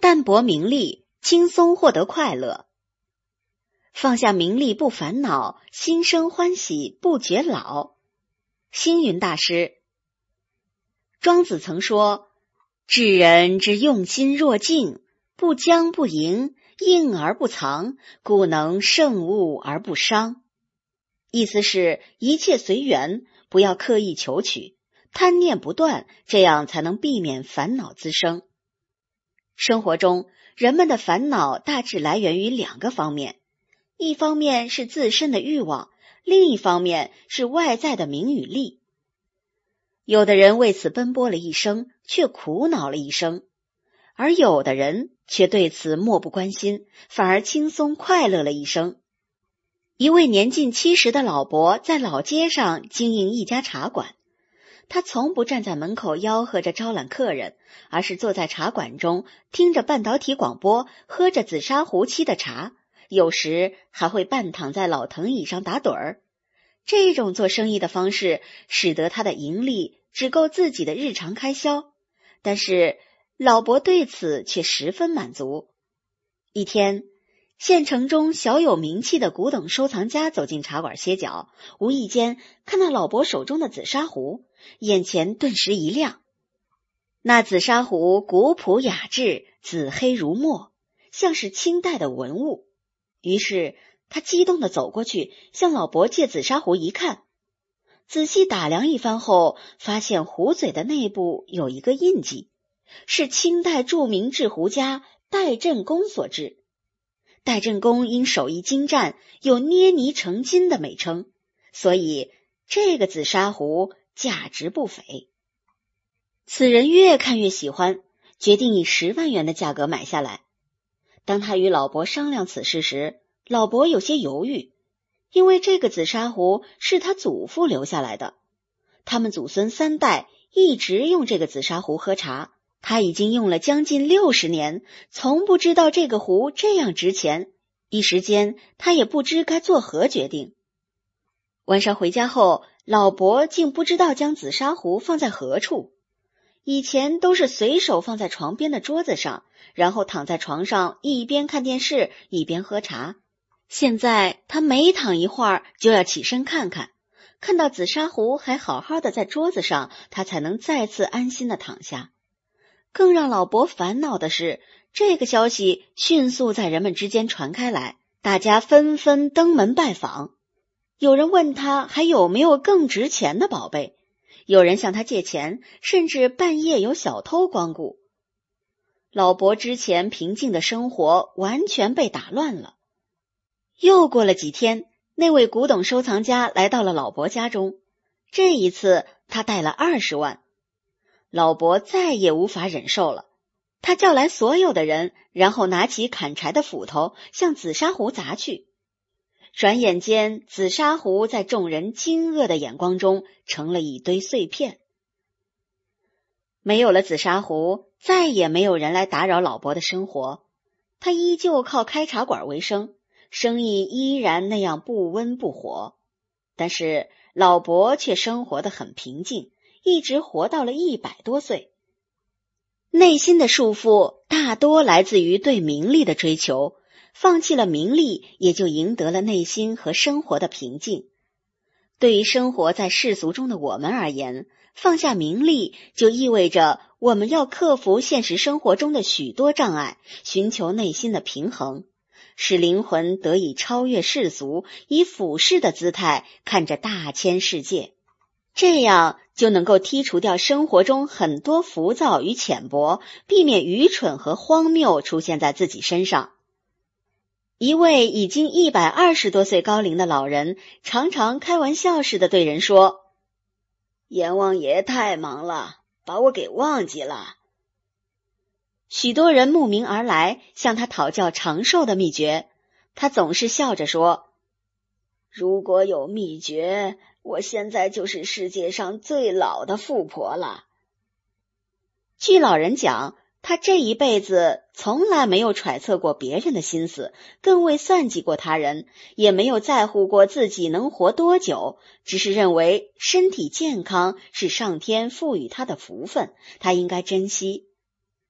淡泊名利，轻松获得快乐。放下名利不烦恼，心生欢喜不觉老。星云大师。庄子曾说，智人之用心若镜，不将不迎，应而不藏，故能胜物而不伤。意思是一切随缘，不要刻意求取，贪念不断，这样才能避免烦恼滋生。生活中，人们的烦恼大致来源于两个方面，一方面是自身的欲望，另一方面是外在的名与利。有的人为此奔波了一生，却苦恼了一生，而有的人却对此漠不关心，反而轻松快乐了一生。一位年近70的老伯在老街上经营一家茶馆，他从不站在门口吆喝着招揽客人，而是坐在茶馆中，听着半导体广播，喝着紫砂壶沏的茶，有时还会半躺在老藤椅上打盹儿。这种做生意的方式使得他的盈利只够自己的日常开销，但是老伯对此却十分满足。一天，县城中小有名气的古董收藏家走进茶馆歇脚，无意间看到老伯手中的紫砂壶，眼前顿时一亮。那紫砂壶古朴雅致，紫黑如墨，像是清代的文物。于是他激动地走过去，向老伯借紫砂壶一看，仔细打量一番后，发现壶嘴的内部有一个印记，是清代著名制壶家戴震公所制。戴震公因手艺精湛，有捏泥成金的美称，所以这个紫砂壶价值不菲。此人越看越喜欢，决定以10万元的价格买下来。当他与老伯商量此事时，老伯有些犹豫，因为这个紫砂壶是他祖父留下来的，他们祖孙3代一直用这个紫砂壶喝茶，他已经用了将近60年，从不知道这个壶这样值钱，一时间他也不知该作何决定。晚上回家后，老伯竟不知道将紫砂壶放在何处。以前都是随手放在床边的桌子上，然后躺在床上一边看电视一边喝茶。现在他每躺一会儿就要起身看看，看到紫砂壶还好好的在桌子上，他才能再次安心的躺下。更让老伯烦恼的是，这个消息迅速在人们之间传开来，大家纷纷登门拜访。有人问他还有没有更值钱的宝贝，有人向他借钱，甚至半夜有小偷光顾。老伯之前平静的生活完全被打乱了。又过了几天，那位古董收藏家来到了老伯家中，这一次他带了20万。老伯再也无法忍受了，他叫来所有的人，然后拿起砍柴的斧头向紫砂壶砸去。转眼间，紫砂壶在众人惊愕的眼光中成了一堆碎片。没有了紫砂壶，再也没有人来打扰老伯的生活，他依旧靠开茶馆为生，生意依然那样不温不火。但是老伯却生活得很平静，一直活到了100多岁。内心的束缚大多来自于对名利的追求，放弃了名利，也就赢得了内心和生活的平静。对于生活在世俗中的我们而言，放下名利就意味着我们要克服现实生活中的许多障碍，寻求内心的平衡，使灵魂得以超越世俗，以俯视的姿态看着大千世界。这样就能够剔除掉生活中很多浮躁与浅薄，避免愚蠢和荒谬出现在自己身上。一位已经120多岁高龄的老人常常开玩笑似的对人说：“阎王爷太忙了，把我给忘记了。”许多人慕名而来，向他讨教长寿的秘诀，他总是笑着说：“如果有秘诀，我现在就是世界上最老的富婆了。”据老人讲，他这一辈子从来没有揣测过别人的心思，更未算计过他人，也没有在乎过自己能活多久，只是认为身体健康是上天赋予他的福分，他应该珍惜。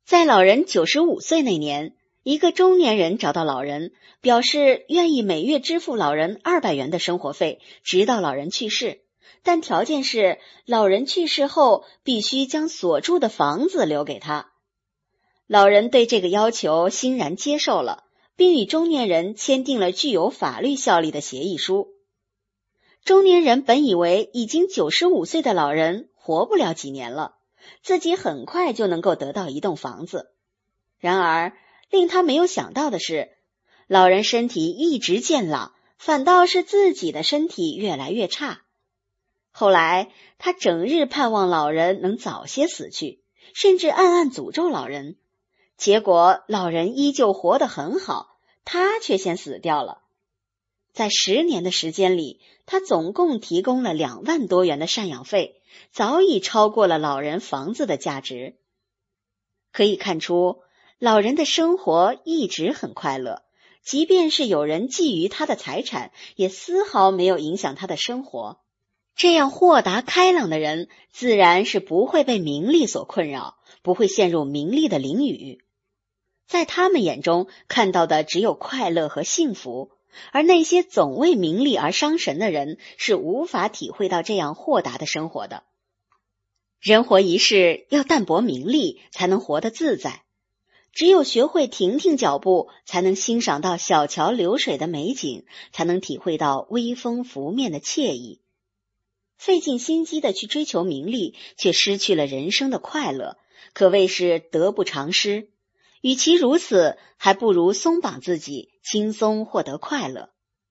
在老人95岁那年，一个中年人找到老人，表示愿意每月支付老人200元的生活费，直到老人去世，但条件是老人去世后必须将所住的房子留给他。老人对这个要求欣然接受了，并与中年人签订了具有法律效力的协议书。中年人本以为已经95岁的老人活不了几年了，自己很快就能够得到一栋房子。然而，令他没有想到的是，老人身体一直健朗，反倒是自己的身体越来越差。后来，他整日盼望老人能早些死去，甚至暗暗诅咒老人。结果，老人依旧活得很好，他却先死掉了。在10年的时间里，他总共提供了2万多元的赡养费，早已超过了老人房子的价值。可以看出，老人的生活一直很快乐，即便是有人觊觎他的财产，也丝毫没有影响他的生活。这样豁达开朗的人，自然是不会被名利所困扰，不会陷入名利的囹圄。在他们眼中，看到的只有快乐和幸福，而那些总为名利而伤神的人，是无法体会到这样豁达的生活的。人活一世，要淡泊名利，才能活得自在。只有学会停停脚步，才能欣赏到小桥流水的美景，才能体会到微风拂面的惬意。费尽心机的去追求名利，却失去了人生的快乐，可谓是得不偿失。与其如此，还不如松绑自己，轻松获得快乐。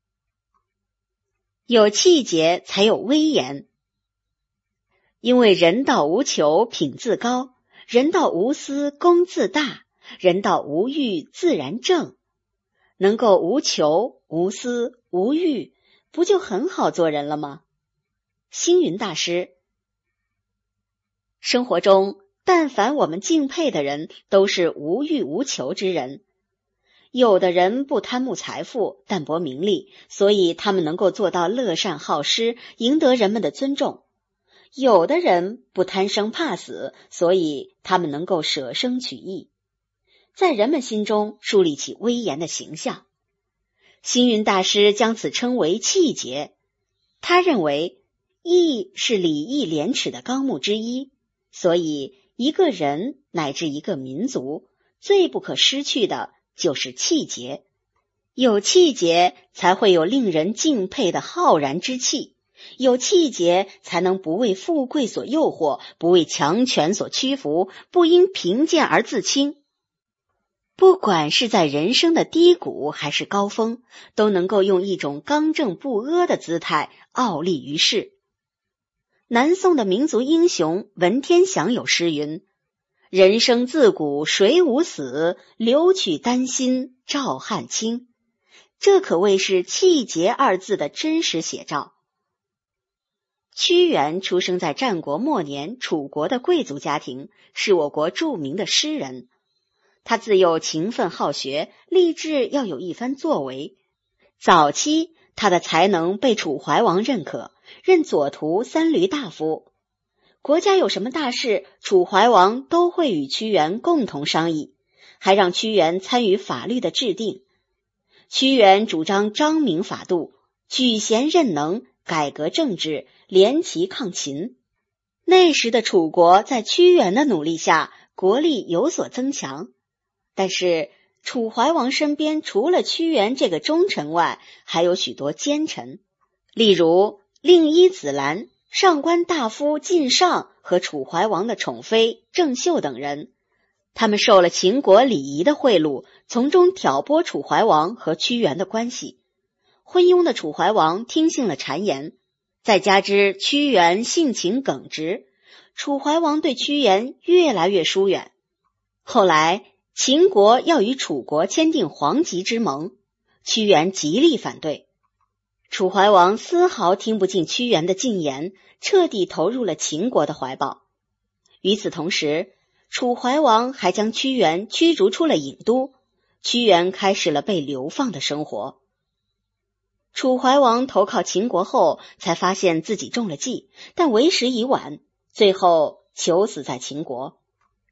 有气节才有威严。因为人道无求，品自高；人道无私，功自大；人道无欲，自然正。能够无求、无私、无欲，不就很好做人了吗？星云大师。生活中，但凡我们敬佩的人，都是无欲无求之人。有的人不贪慕财富，淡泊名利，所以他们能够做到乐善好施，赢得人们的尊重。有的人不贪生怕死，所以他们能够舍生取义，在人们心中树立起威严的形象。星云大师将此称为气节。他认为义是礼义廉耻的纲目之一，所以一个人乃至一个民族，最不可失去的就是气节。有气节，才会有令人敬佩的浩然之气。有气节，才能不为富贵所诱惑，不为强权所屈服，不因贫贱而自轻。不管是在人生的低谷还是高峰，都能够用一种刚正不阿的姿态傲立于世。南宋的民族英雄文天祥有诗云：人生自古谁无死，留取丹心照汗青。这可谓是气节2字的真实写照。屈原出生在战国末年楚国的贵族家庭，是我国著名的诗人。他自幼勤奋好学，立志要有一番作为。早期他的才能被楚怀王认可，任左徒3闾大夫。国家有什么大事，楚怀王都会与屈原共同商议，还让屈原参与法律的制定。屈原主张彰明法度，举贤任能，改革政治，联齐抗秦。那时的楚国在屈原的努力下，国力有所增强。但是楚怀王身边除了屈原这个忠臣外，还有许多奸臣，例如令尹子兰、上官大夫靳尚和楚怀王的宠妃郑袖等人。他们受了秦国礼仪的贿赂，从中挑拨楚怀王和屈原的关系。昏庸的楚怀王听信了谗言，再加之屈原性情耿直，楚怀王对屈原越来越疏远。后来秦国要与楚国签订黄棘之盟，屈原极力反对。楚怀王丝毫听不进屈原的进言，彻底投入了秦国的怀抱。与此同时，楚怀王还将屈原驱逐出了郢都，屈原开始了被流放的生活。楚怀王投靠秦国后，才发现自己中了计，但为时已晚，最后求死在秦国。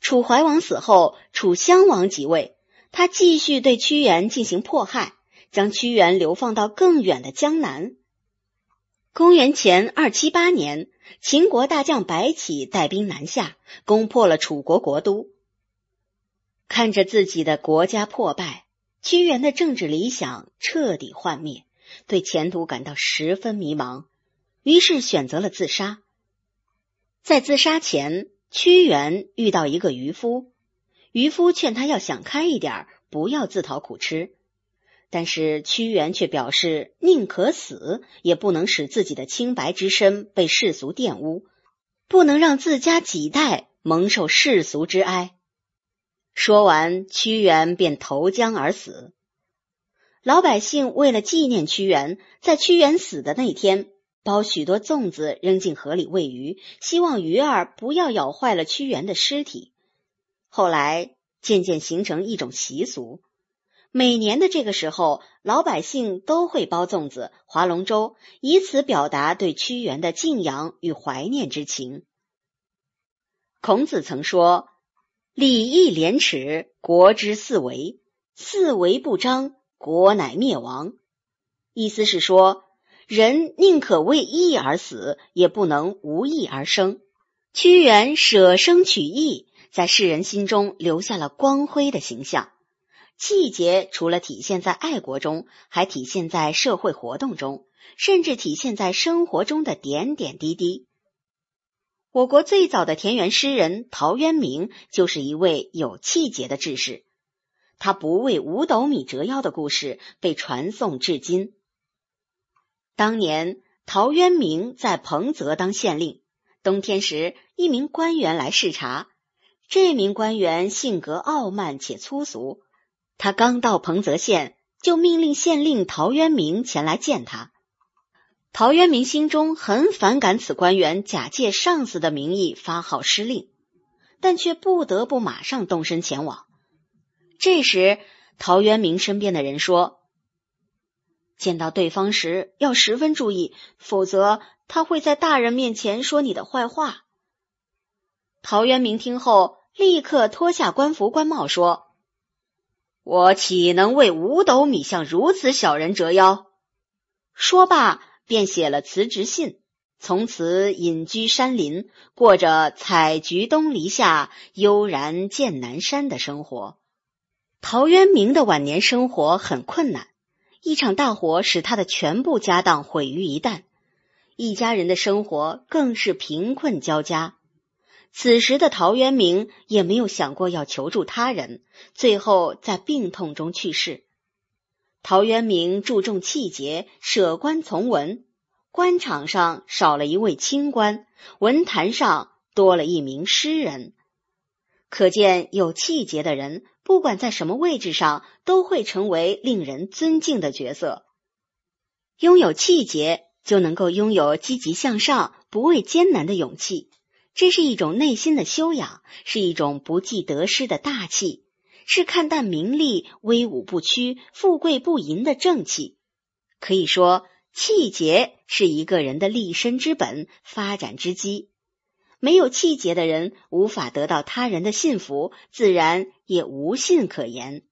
楚怀王死后，楚襄王即位，他继续对屈原进行迫害，将屈原流放到更远的江南。公元前278年，秦国大将白起带兵南下，攻破了楚国国都。看着自己的国家破败，屈原的政治理想彻底幻灭，对前途感到十分迷茫，于是选择了自杀。在自杀前，屈原遇到一个渔夫，渔夫劝他要想开一点，不要自讨苦吃。但是屈原却表示宁可死，也不能使自己的清白之身被世俗玷污，不能让自家几代蒙受世俗之哀。说完，屈原便投江而死。老百姓为了纪念屈原，在屈原死的那天，包许多粽子扔进河里喂鱼，希望鱼儿不要咬坏了屈原的尸体。后来渐渐形成一种习俗，每年的这个时候，老百姓都会包粽子、划龙舟，以此表达对屈原的敬仰与怀念之情。孔子曾说：“礼义廉耻，国之四维，四维不张，国乃灭亡。”意思是说，人宁可为义而死，也不能无义而生。屈原舍生取义，在世人心中留下了光辉的形象。气节除了体现在爱国中，还体现在社会活动中，甚至体现在生活中的点点滴滴。我国最早的田园诗人陶渊明就是一位有气节的志士，他不为五斗米折腰的故事被传颂至今。当年陶渊明在彭泽当县令，冬天时一名官员来视察，这名官员性格傲慢且粗俗，他刚到彭泽县，就命令县令陶渊明前来见他。陶渊明心中很反感此官员假借上司的名义发号施令，但却不得不马上动身前往。这时，陶渊明身边的人说：“见到对方时要十分注意，否则他会在大人面前说你的坏话。”陶渊明听后，立刻脱下官服官帽说：“我岂能为五斗米向如此小人折腰？”说罢便写了辞职信，从此隐居山林，过着采菊东篱下，悠然见南山的生活。陶渊明的晚年生活很困难，一场大火使他的全部家当毁于一旦，一家人的生活更是贫困交加。此时的陶渊明也没有想过要求助他人，最后在病痛中去世。陶渊明注重气节，舍官从文，官场上少了一位清官，文坛上多了一名诗人。可见有气节的人，不管在什么位置上，都会成为令人尊敬的角色。拥有气节，就能够拥有积极向上、不畏艰难的勇气。这是一种内心的修养，是一种不计得失的大气，是看淡名利、威武不屈、富贵不淫的正气。可以说，气节是一个人的立身之本、发展之基。没有气节的人，无法得到他人的信服，自然也无信可言。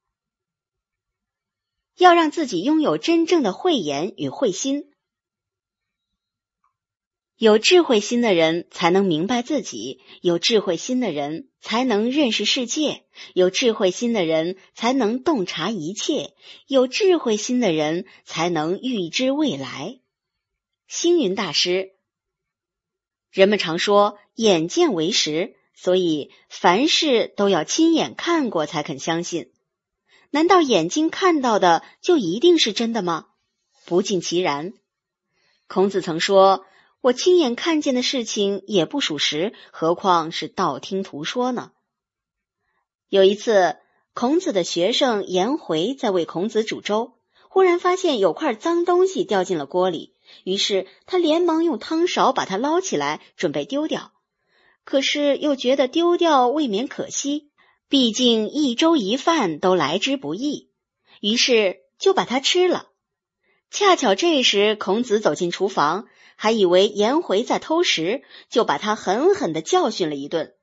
要让自己拥有真正的慧眼与慧心。有智慧心的人才能明白自己，有智慧心的人才能认识世界，有智慧心的人才能洞察一切，有智慧心的人才能预知未来。星云大师。人们常说眼见为实，所以凡事都要亲眼看过才肯相信。难道眼睛看到的就一定是真的吗？不尽其然。孔子曾说，我亲眼看见的事情也不属实，何况是道听途说呢？有一次，孔子的学生颜回在为孔子煮粥，忽然发现有块脏东西掉进了锅里，于是他连忙用汤勺把它捞起来，准备丢掉。可是又觉得丢掉未免可惜，毕竟一粥一饭都来之不易，于是就把它吃了。恰巧这时孔子走进厨房，还以为颜回在偷食，就把他狠狠地教训了一顿。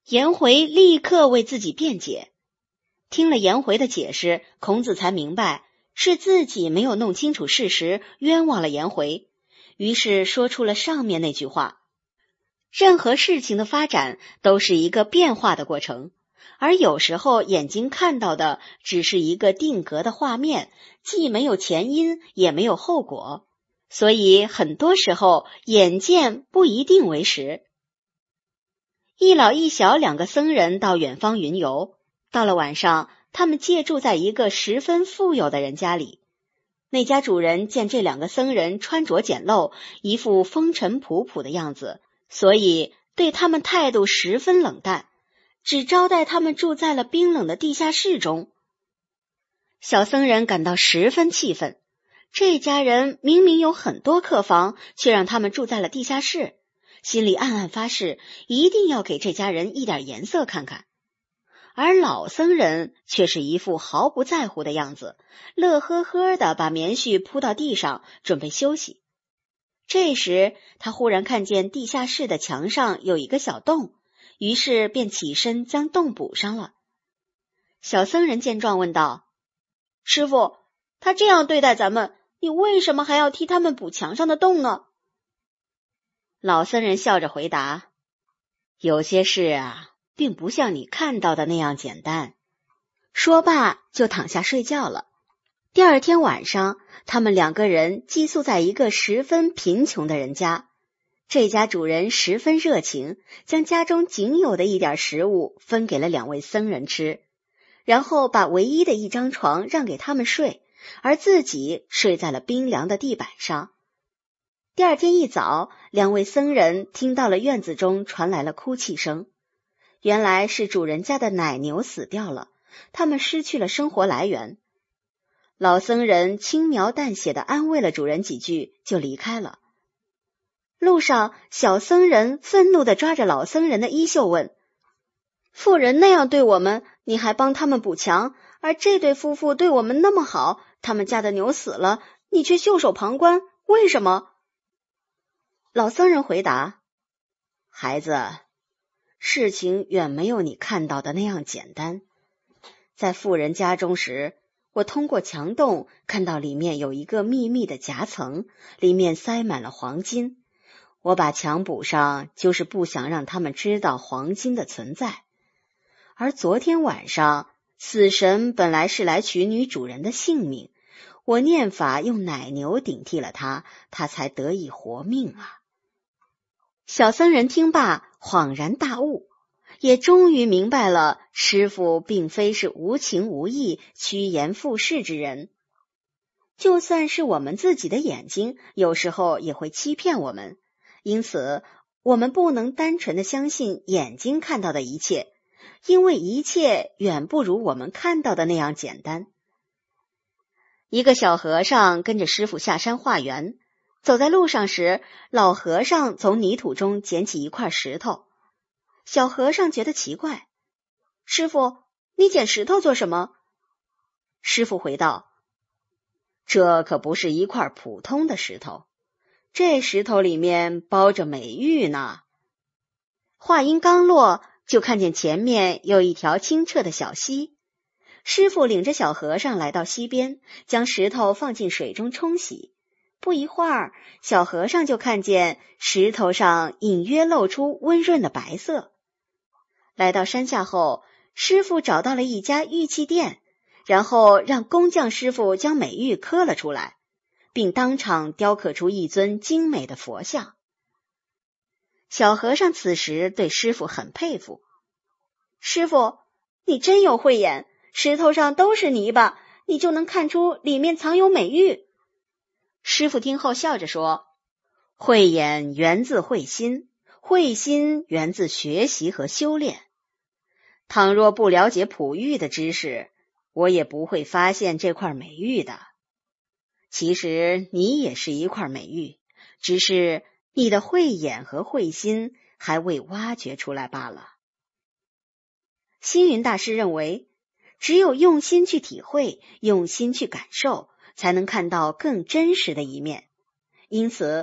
颜回立刻为自己辩解。听了颜回的解释，孔子才明白是自己没有弄清楚事实，冤枉了颜回，于是说出了上面那句话：任何事情的发展都是一个变化的过程，而有时候眼睛看到的只是一个定格的画面，既没有前因也没有后果，所以很多时候眼见不一定为实。一老一小两个僧人到远方云游，到了晚上，他们借住在一个十分富有的人家里。那家主人见这两个僧人穿着简陋，一副风尘仆仆的样子，所以对他们态度十分冷淡，只招待他们住在了冰冷的地下室中。小僧人感到十分气愤，这家人明明有很多客房，却让他们住在了地下室，心里暗暗发誓，一定要给这家人一点颜色看看。而老僧人却是一副毫不在乎的样子，乐呵呵地把棉絮铺到地上，准备休息。这时，他忽然看见地下室的墙上有一个小洞，于是便起身将洞补上了。小僧人见状问道：师傅，他这样对待咱们，你为什么还要替他们补墙上的洞呢？老僧人笑着回答：有些事啊，并不像你看到的那样简单。说罢就躺下睡觉了。第二天晚上，他们两个人寄宿在一个十分贫穷的人家。这家主人十分热情，将家中仅有的一点食物分给了两位僧人吃，然后把唯一的一张床让给他们睡，而自己睡在了冰凉的地板上。第二天一早，两位僧人听到了院子中传来了哭泣声，原来是主人家的奶牛死掉了，他们失去了生活来源。老僧人轻描淡写地安慰了主人几句，就离开了。路上，小僧人愤怒地抓着老僧人的衣袖问：富人那样对我们，你还帮他们补墙，而这对夫妇对我们那么好，他们家的牛死了，你却袖手旁观，为什么？老僧人回答：孩子，事情远没有你看到的那样简单。在富人家中时，我通过墙洞看到里面有一个秘密的夹层，里面塞满了黄金。我把墙补上，就是不想让他们知道黄金的存在。而昨天晚上，死神本来是来取女主人的性命，我念法用奶牛顶替了他，他才得以活命啊。小僧人听罢，恍然大悟，也终于明白了师父并非是无情无义、趋炎附势之人。就算是我们自己的眼睛，有时候也会欺骗我们，因此我们不能单纯的相信眼睛看到的一切，因为一切远不如我们看到的那样简单。一个小和尚跟着师父下山化缘，走在路上时，老和尚从泥土中捡起一块石头。小和尚觉得奇怪：师父，你捡石头做什么？师父回道：这可不是一块普通的石头，这石头里面包着美玉呢。话音刚落，就看见前面有一条清澈的小溪。师父领着小和尚来到溪边，将石头放进水中冲洗。不一会儿，小和尚就看见石头上隐约露出温润的白色。来到山下后，师父找到了一家玉器店，然后让工匠师傅将美玉刻了出来，并当场雕刻出一尊精美的佛像。小和尚此时对师父很佩服：师父，你真有慧眼，石头上都是泥巴，你就能看出里面藏有美玉。师父听后笑着说：慧眼源自慧心，慧心源自学习和修炼。倘若不了解璞玉的知识，我也不会发现这块美玉的。其实你也是一块美玉，只是你的慧眼和慧心还未挖掘出来罢了。星云大师认为，只有用心去体会，用心去感受，才能看到更真实的一面。因此，我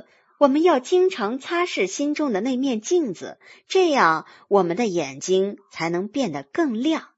我们要经常擦拭心中的那面镜子，这样我们的眼睛才能变得更亮。